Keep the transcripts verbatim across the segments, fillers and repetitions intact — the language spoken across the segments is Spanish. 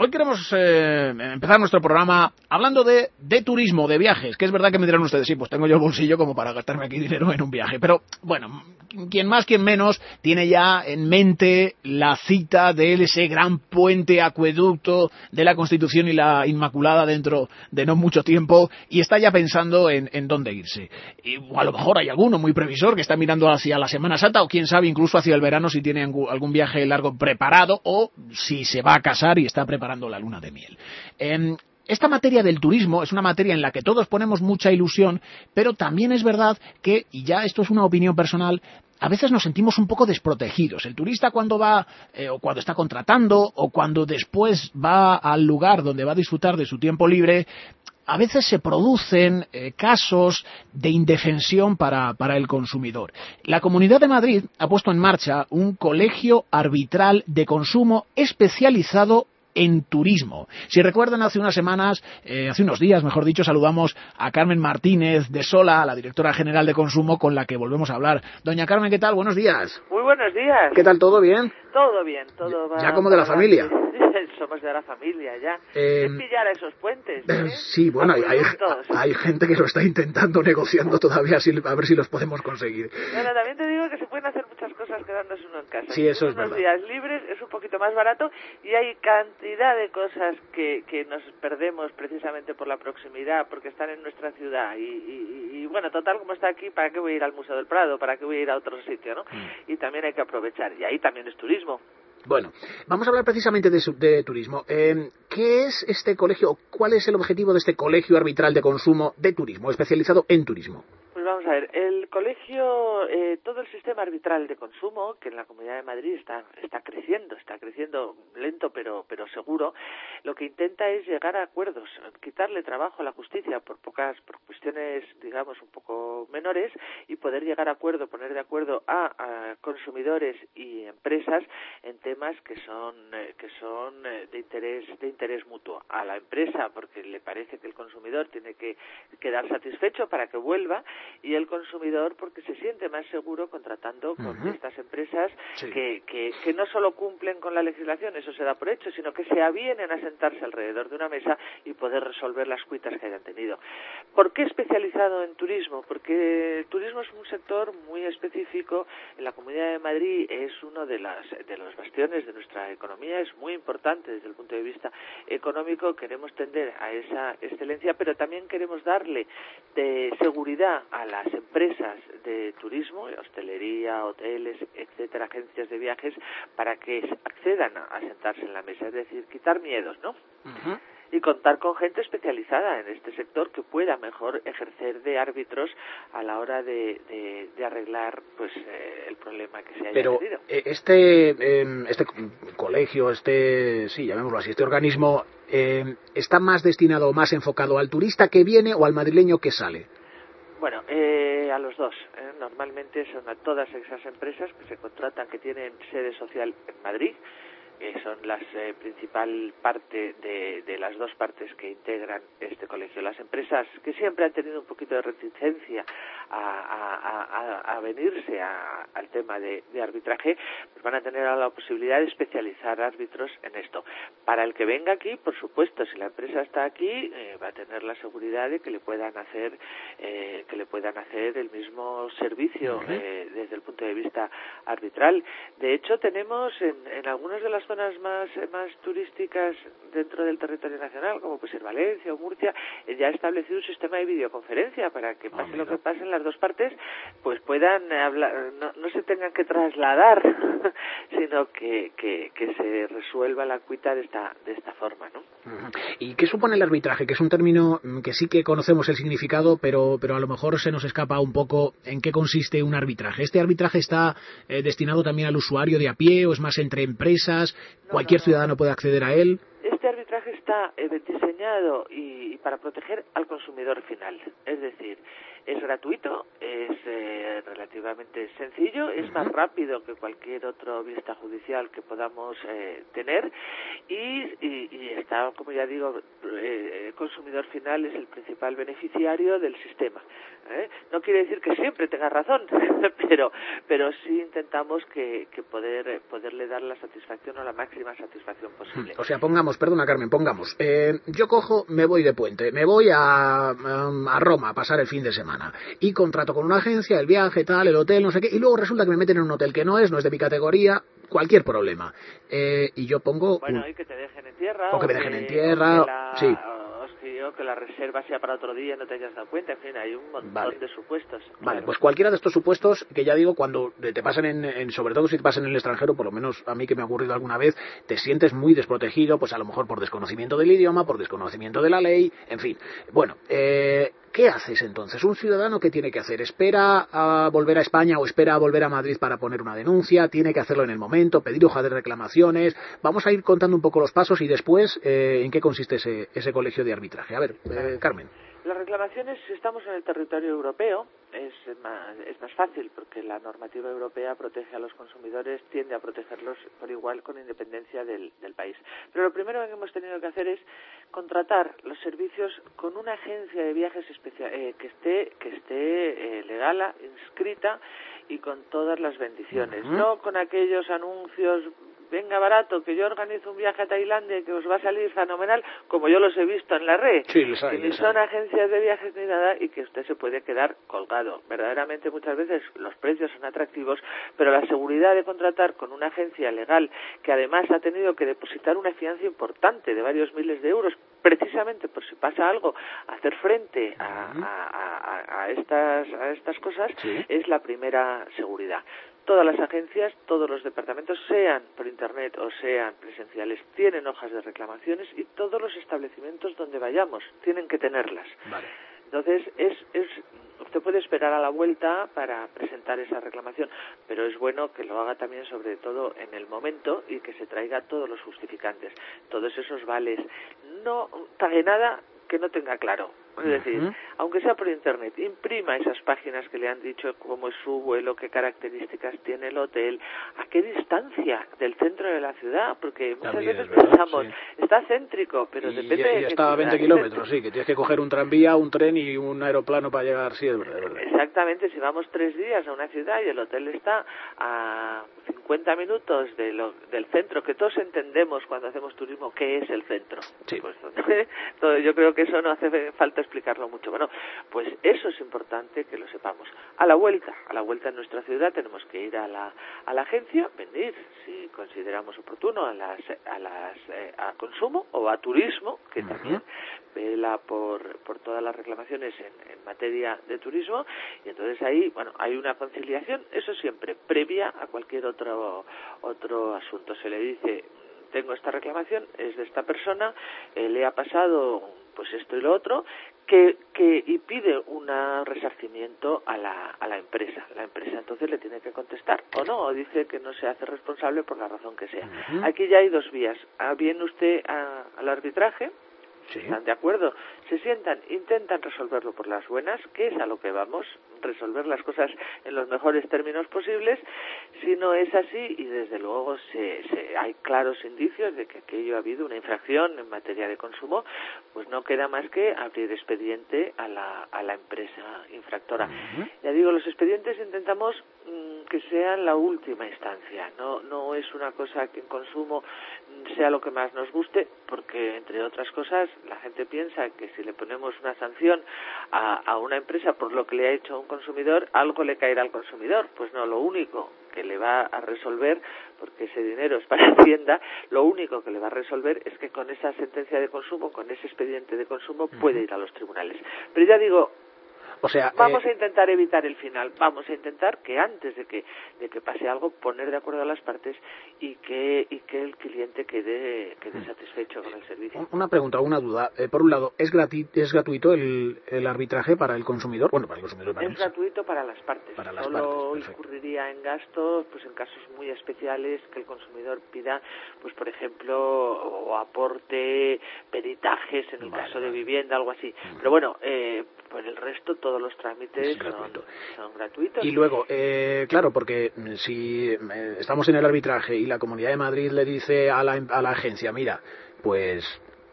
Hoy queremos eh, empezar nuestro programa hablando de, de turismo, de viajes, que es verdad que me dirán ustedes, sí, pues tengo yo el bolsillo como para gastarme aquí dinero en un viaje, pero bueno, quien más, quien menos, tiene ya en mente la cita de ese gran puente acueducto de la Constitución y la Inmaculada dentro de no mucho tiempo y está ya pensando en, en dónde irse. Y, o a lo mejor hay alguno muy previsor que está mirando hacia la Semana Santa o quién sabe incluso hacia el verano si tiene algún viaje largo preparado o si se va a casar y está preparando la luna de miel. Eh, esta materia del turismo es una materia en la que todos ponemos mucha ilusión, pero también es verdad que, y ya esto es una opinión personal, a veces nos sentimos un poco desprotegidos. El turista cuando va, eh, o cuando está contratando, o cuando después va al lugar donde va a disfrutar de su tiempo libre, a veces se producen eh, casos de indefensión para, para el consumidor. La Comunidad de Madrid ha puesto en marcha un colegio arbitral de consumo especializado en turismo. Si recuerdan, hace unas semanas, eh, hace unos días, mejor dicho, saludamos a Carmen Martínez de Sola, la directora general de consumo, con la que volvemos a hablar. Doña Carmen, ¿qué tal? Buenos días. Muy buenos días. ¿Qué tal? ¿Todo bien? Todo bien, todo va. Ya como de la familia. Somos de la familia, ya. Eh, es pillar esos puentes. ¿eh? Sí, bueno, hay, hay, hay gente que lo está intentando, negociando todavía, a ver si los podemos conseguir. Bueno, también te digo que se pueden hacer muchas cosas quedándose uno en casa. Sí, eso es unos verdad. días libres es un poquito más barato y hay cantidad de cosas que, que nos perdemos precisamente por la proximidad, porque están en nuestra ciudad. Y, y, y bueno, total, como está aquí, ¿para qué voy a ir al Museo del Prado? ¿Para qué voy a ir a otro sitio, no? Mm. Y también hay que aprovechar. Y ahí también es turismo. Bueno, vamos a hablar precisamente de, de turismo. Eh, ¿Qué es este colegio? ¿Cuál es el objetivo de este colegio arbitral de consumo de turismo, especializado en turismo? Pues vamos a ver, el colegio, eh, todo el sistema arbitral de consumo, que en la Comunidad de Madrid está está creciendo, está creciendo lento pero pero seguro, lo que intenta es llegar a acuerdos, quitarle trabajo a la justicia por pocas, por cuestiones, digamos, un poco menores y poder llegar a acuerdo, poner de acuerdo a, a consumidores y empresas en temas que son eh, que son eh, de interés de interés mutuo. A la empresa porque le parece que el consumidor tiene que quedar satisfecho para que vuelva, y el consumidor porque se siente más seguro contratando con uh-huh. estas empresas sí. que, que, que no solo cumplen con la legislación, eso se da por hecho, sino que se avienen a sentarse alrededor de una mesa y poder resolver las cuitas que hayan tenido. ¿Por qué especializado en turismo? Porque el turismo es un sector muy específico. En la Comunidad de Madrid es uno de, las, de los bastiones de nuestra economía, es muy importante desde el punto de vista económico. Queremos tender a esa excelencia, pero también queremos darle de seguridad a las empresas de turismo, hostelería, hoteles, etcétera, agencias de viajes, para que accedan a, a sentarse en la mesa, es decir, quitar miedos, ¿no? Uh-huh. Y contar con gente especializada en este sector que pueda mejor ejercer de árbitros a la hora de, de, de arreglar pues eh, el problema que se haya Pero tenido. Pero este eh, este colegio, este sí, llamémoslo así, este organismo eh, está más destinado o más enfocado al turista que viene o al madrileño que sale. Bueno, eh, a los dos. ¿eh? Normalmente son a todas esas empresas que se contratan, que tienen sede social en Madrid, que son la eh, principal parte de, de las dos partes que integran este colegio. Las empresas que siempre han tenido un poquito de reticencia a, a, a, a venirse a, al tema de, de arbitraje, pues van a tener la posibilidad de especializar árbitros en esto. Para el que venga aquí, por supuesto, si la empresa está aquí, eh, va a tener la seguridad de que le puedan hacer eh, que le puedan hacer el mismo servicio eh, desde el punto de vista arbitral. De hecho, tenemos en, en algunas de las zonas más más turísticas dentro del territorio nacional, como puede ser Valencia o Murcia, eh, ya ha establecido un sistema de videoconferencia para que pase oh, lo que pase en las dos partes, pues puedan hablar, no, no se tengan que trasladar, sino que, que, que se resuelva la cuita de esta de esta forma, ¿no? ¿Y qué supone el arbitraje? Que es un término que sí que conocemos el significado, pero pero a lo mejor se nos escapa un poco en qué consiste un arbitraje. ¿Este arbitraje está eh, destinado también al usuario de a pie o es más entre empresas? No, ¿Cualquier no, no. ciudadano puede acceder a él? Este arbitraje está eh, diseñado y, y para proteger al consumidor final. Es decir, Es gratuito, es eh, relativamente sencillo, es más rápido que cualquier otra vista judicial que podamos eh, tener y, y, y está, como ya digo, eh, el consumidor final es el principal beneficiario del sistema. ¿eh? No quiere decir que siempre tenga razón, pero pero sí intentamos que, que poder poderle dar la satisfacción o la máxima satisfacción posible. O sea, pongamos, perdona Carmen, pongamos, eh, yo cojo, me voy de puente, me voy a, a Roma a pasar el fin de semana y contrato con una agencia, el viaje, tal, el hotel, no sé qué, y luego resulta que me meten en un hotel que no es, no es de mi categoría, cualquier problema. Eh, y yo pongo... Bueno, un... y que te dejen en tierra. O que me o dejen que, en tierra, o que la, sí. O, o que la reserva sea para otro día y no te hayas dado cuenta. En fin, hay un montón Vale. de supuestos. Vale, Claro. pues cualquiera de estos supuestos, que ya digo, cuando te pasan en, en, sobre todo si te pasan en el extranjero, por lo menos a mí que me ha ocurrido alguna vez, te sientes muy desprotegido, pues a lo mejor por desconocimiento del idioma, por desconocimiento de la ley, en fin. Bueno, eh, ¿qué haces entonces? ¿Un ciudadano qué tiene que hacer? ¿Espera a volver a España o espera a volver a Madrid para poner una denuncia? ¿Tiene que hacerlo en el momento? ¿Pedir hoja de reclamaciones? Vamos a ir contando un poco los pasos y después eh, en qué consiste ese, ese colegio de arbitraje. A ver, eh, Carmen. Las reclamaciones, si estamos en el territorio europeo, es más, es más fácil porque la normativa europea protege a los consumidores, tiende a protegerlos por igual con independencia del, del país. Pero lo primero que hemos tenido que hacer es contratar los servicios con una agencia de viajes especial, eh, que esté, que esté eh, legal, inscrita y con todas las bendiciones. Uh-huh. No con aquellos anuncios... venga barato, que yo organizo un viaje a Tailandia y que os va a salir fenomenal, como yo los he visto en la red, sí, les hay, que ni les son hay. agencias de viajes ni nada y que usted se puede quedar colgado. Verdaderamente muchas veces los precios son atractivos, pero la seguridad de contratar con una agencia legal que además ha tenido que depositar una fianza importante de varios miles de euros, precisamente por si pasa algo, hacer frente a, a, a, a, estas, a estas cosas, sí. Es la primera seguridad. Todas las agencias, todos los departamentos, sean por internet o sean presenciales, tienen hojas de reclamaciones y todos los establecimientos donde vayamos tienen que tenerlas. Vale. Entonces, es, es, usted puede esperar a la vuelta para presentar esa reclamación, pero es bueno que lo haga también, sobre todo, en el momento y que se traiga todos los justificantes, todos esos vales. No pague nada que no tenga claro. Es decir, uh-huh. aunque sea por internet, imprima esas páginas que le han dicho cómo es su vuelo, qué características tiene el hotel, a qué distancia del centro de la ciudad, porque muchas También veces verdad, pensamos, sí. está céntrico, pero y, depende y, de y qué está a veinte kilómetros, sí, que tienes que coger un tranvía, un tren y un aeroplano para llegar, sí, es verdad, es verdad. Exactamente, si vamos tres días a una ciudad y el hotel está a cincuenta minutos de lo, del centro, que todos entendemos cuando hacemos turismo qué es el centro. Sí. Pues, todo, yo creo que eso no hace falta explicarlo mucho. Bueno, pues eso es importante que lo sepamos. A la vuelta, a la vuelta en nuestra ciudad tenemos que ir a la a la agencia, venir, si consideramos oportuno, a las a las eh, a consumo o a turismo, que uh-huh. también vela por por todas las reclamaciones en, en materia de turismo, y entonces ahí, bueno, hay una conciliación, eso siempre, previa a cualquier otro otro asunto. Se le dice, tengo esta reclamación, es de esta persona, eh, le ha pasado pues esto y lo otro, que, que y pide un resarcimiento a la, a la empresa. La empresa entonces le tiene que contestar o no, o dice que no se hace responsable por la razón que sea. Uh-huh. Aquí ya hay dos vías. Viene usted a, al arbitraje, sí. ¿Están de acuerdo? Se sientan, intentan resolverlo por las buenas, que es a lo que vamos, resolver las cosas en los mejores términos posibles. Si no es así, y desde luego se, se, hay claros indicios de que aquello ha habido una infracción en materia de consumo, pues no queda más que abrir expediente a la, a la empresa infractora. Uh-huh. Ya digo, los expedientes intentamos mmm, que sean la última instancia, no, no es una cosa que en consumo sea lo que más nos guste, porque entre otras cosas la gente piensa que si le ponemos una sanción a, a una empresa por lo que le ha hecho a un consumidor, algo le caerá al consumidor. Pues no, lo único que le va a resolver, porque ese dinero es para Hacienda, lo único que le va a resolver es que con esa sentencia de consumo, con ese expediente de consumo, puede ir a los tribunales. Pero ya digo, o sea, vamos eh... a intentar evitar el final, vamos a intentar que antes de que de que pase algo, poner de acuerdo a las partes y que y que el cliente quede quede satisfecho con el servicio. Una pregunta, una duda. Eh, por un lado, ¿es, grati- es gratuito el, el arbitraje para el consumidor? Bueno, para el consumidor. Para es gratuito para las partes. Para las Solo partes, incurriría en gastos, pues en casos muy especiales que el consumidor pida, pues por ejemplo, o aporte peritajes en el vale, caso de vale. vivienda, algo así. Uh-huh. Pero bueno, eh, por el resto todo todos los trámites son, son gratuitos. Y luego, eh, claro, porque si eh, estamos en el arbitraje y la Comunidad de Madrid le dice a la, a la agencia, mira, pues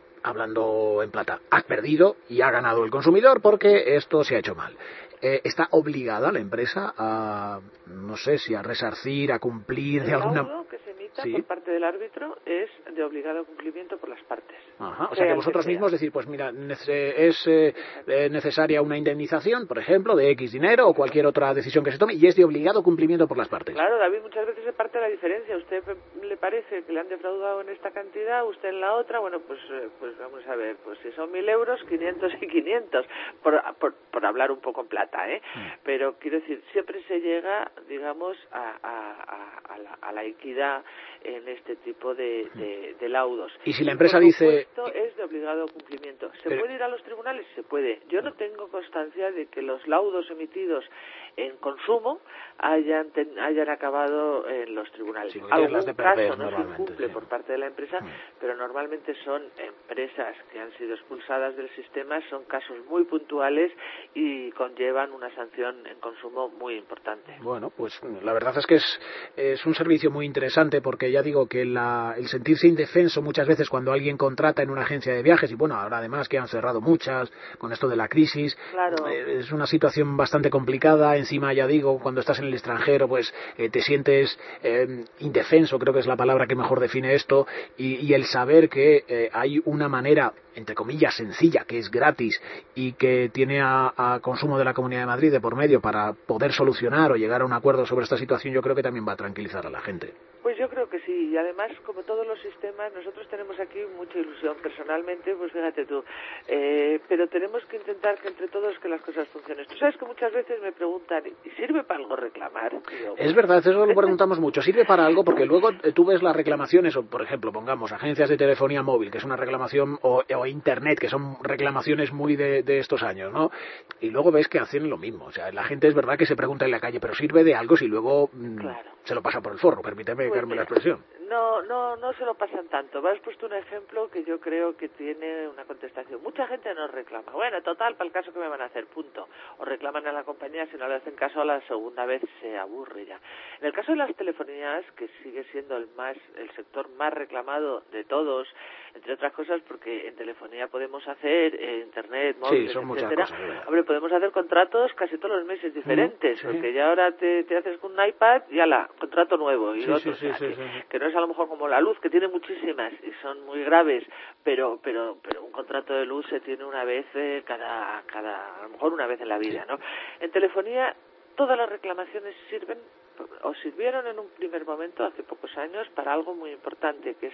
hablando en plata, has perdido y ha ganado el consumidor porque esto se ha hecho mal. Eh, ¿Está obligada la empresa a, no sé, si a resarcir, a cumplir de alguna... El laudo que se emita ¿Sí? por parte del árbitro es de obligado cumplimiento por las partes. Ajá, o sea que vosotros mismos decir, pues mira, es eh, necesaria una indemnización, por ejemplo, de X dinero o cualquier otra decisión que se tome y es de obligado cumplimiento por las partes. Claro, David, muchas veces se parte la diferencia. A usted le parece que le han defraudado en esta cantidad, usted en la otra, bueno, pues pues vamos a ver, pues si son mil euros, quinientos y quinientos, por, por, por hablar un poco en plata, ¿eh? Mm. Pero quiero decir, siempre se llega, digamos, a, a, a, a, la, a la equidad en este tipo de, de, de laudos. Y si la empresa y dice... Esto es de obligado cumplimiento. ¿Se Pero... puede ir a los tribunales? Se puede. Yo no tengo constancia de que los laudos emitidos en consumo hayan ten, hayan acabado en los tribunales. Sí, algún las de perder, caso no se incumple sí. por parte de la empresa, mm. pero normalmente son empresas que han sido expulsadas del sistema, son casos muy puntuales y conllevan una sanción en consumo muy importante. Bueno, pues la verdad es que es, es un servicio muy interesante porque ya digo que la, el sentirse indefenso muchas veces cuando alguien contrata en una agencia de viajes y bueno, ahora además que han cerrado muchas con esto de la crisis, claro. eh, es una situación bastante complicada. Encima, ya digo, cuando estás en el extranjero, pues eh, te sientes eh, indefenso, creo que es la palabra que mejor define esto, y, y el saber que eh, hay una manera, entre comillas, sencilla, que es gratis y que tiene a, a consumo de la Comunidad de Madrid de por medio para poder solucionar o llegar a un acuerdo sobre esta situación, yo creo que también va a tranquilizar a la gente. Pues yo creo que sí, y además, como todos los sistemas, nosotros tenemos aquí mucha ilusión personalmente, pues fíjate tú, eh, pero tenemos que intentar que entre todos que las cosas funcionen. Tú sabes que muchas veces me preguntan, ¿y sirve para algo reclamar? Digo, es verdad, eso lo preguntamos mucho, ¿sirve para algo? Porque luego eh, tú ves las reclamaciones, o por ejemplo, pongamos agencias de telefonía móvil, que es una reclamación, o, o internet, que son reclamaciones muy de, de estos años, ¿no? Y luego ves que hacen lo mismo, o sea, la gente es verdad que se pregunta en la calle, pero ¿sirve de algo si luego mmm, claro. se lo pasa por el forro? Permíteme pues Carmen la expresión. No, no, no se lo pasan tanto. Me has puesto un ejemplo que yo creo que tiene una contestación. Mucha gente no reclama. Bueno, total, para el caso que me van a hacer, punto. O reclaman a la compañía, si no le hacen caso a la segunda vez se aburre ya. En el caso de las telefonías, que sigue siendo el más, el sector más reclamado de todos, entre otras cosas porque en telefonía podemos hacer eh, internet, móviles, sí, son etcétera. Muchas cosas, Hombre, podemos hacer contratos casi todos los meses diferentes, mm, sí. porque ya ahora te, te haces con un iPad y ala, contrato nuevo y sí, otro, sí, o sea, sí, que, sí, sí. que no es a lo mejor como la luz, que tiene muchísimas y son muy graves, pero pero pero un contrato de luz se tiene una vez eh, cada cada a lo mejor una vez en la vida, ¿no? En telefonía todas las reclamaciones sirven o sirvieron en un primer momento hace pocos años para algo muy importante, que es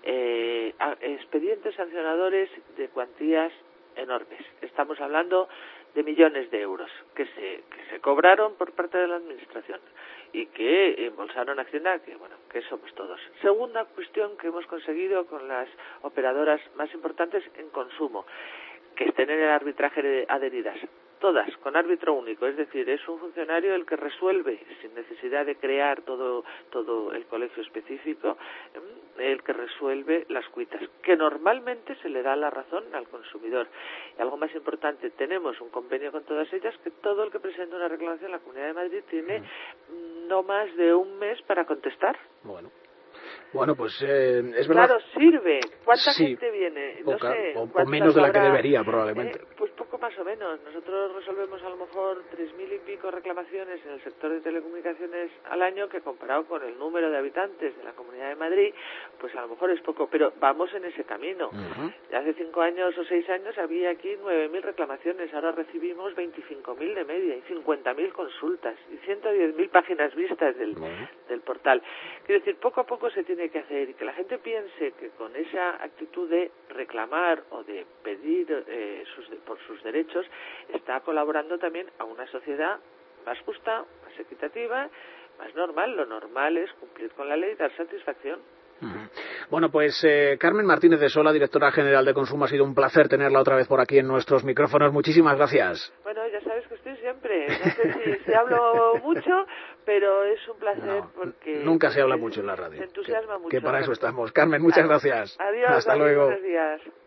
eh, expedientes sancionadores de cuantías enormes. Estamos hablando de millones de euros que se que se cobraron por parte de la administración y que embolsaron Hacienda, que bueno, que somos todos. Segunda cuestión que hemos conseguido con las operadoras más importantes en consumo, que estén en el arbitraje adheridas. Todas, con árbitro único, es decir, es un funcionario el que resuelve, sin necesidad de crear todo todo el colegio específico, el que resuelve las cuitas, que normalmente se le da la razón al consumidor. Y algo más importante, tenemos un convenio con todas ellas, que todo el que presenta una reclamación en la Comunidad de Madrid tiene no más de un mes para contestar. Bueno. Bueno, pues eh, es verdad. Claro, sirve. ¿Cuánta sí, gente viene? No poca, sé. O, o menos de la que debería, probablemente. Eh, pues poco más o menos. Nosotros resolvemos a lo mejor tres mil y pico reclamaciones en el sector de telecomunicaciones al año, que comparado con el número de habitantes de la Comunidad de Madrid, pues a lo mejor es poco, pero vamos en ese camino. Uh-huh. Hace cinco años o seis años había aquí nueve mil reclamaciones, ahora recibimos veinticinco mil de media y cincuenta mil consultas y ciento diez mil páginas vistas del, uh-huh. del portal. Quiero decir, poco a poco se tiene que hacer y que la gente piense que con esa actitud de reclamar o de pedir eh, sus, por sus derechos está colaborando también a una sociedad más justa, más equitativa, más normal. Lo normal es cumplir con la ley y dar satisfacción. Uh-huh. Bueno, pues eh, Carmen Martínez de Sola, directora general de Consumo, ha sido un placer tenerla otra vez por aquí en nuestros micrófonos. Muchísimas gracias. Bueno, ya sabes que estoy siempre. No sé si, si hablo mucho, pero es un placer no, porque... Nunca se habla mucho en la radio. Se entusiasma que, mucho. Que para eso estamos. Carmen, muchas gracias. Adiós. Hasta adiós, luego. Buenos días.